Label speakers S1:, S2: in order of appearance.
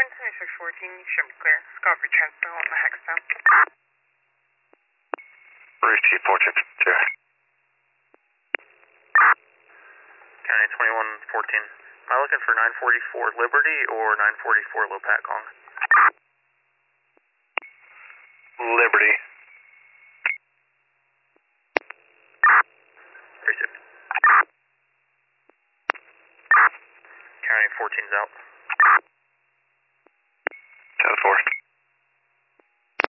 S1: 2614, you should be clear. Discovery transfer on the Hextown.
S2: Receive 462.
S3: County 2114. Am I looking for 944 Liberty or 944 Lopat Kong?
S2: Liberty.
S3: Received. County 14's out.